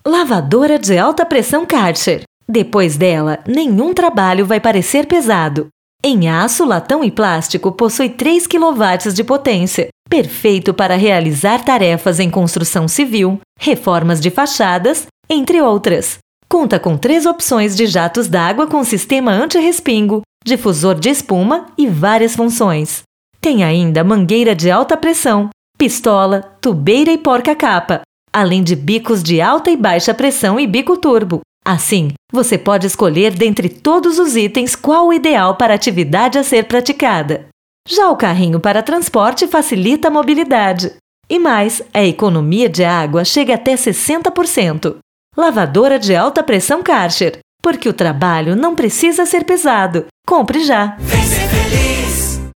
Lavadora de alta pressão Karcher. Depois dela, nenhum trabalho vai parecer pesado. Em aço, latão e plástico, possui 3 kW de potência, perfeito para realizar tarefas em construção civil, reformas de fachadas, entre outras. Conta com 3 opções de jatos d'água com sistema anti-respingo, difusor de espuma e várias funções. Tem ainda mangueira de alta pressão, pistola, tubeira e porca-capa, além de bicos de alta e baixa pressão e bico turbo. Assim, você pode escolher dentre todos os itens qual o ideal para a atividade a ser praticada. Já o carrinho para transporte facilita a mobilidade. E mais, a economia de água chega até 60%. Lavadora de alta pressão Karcher, porque o trabalho não precisa ser pesado. Compre já!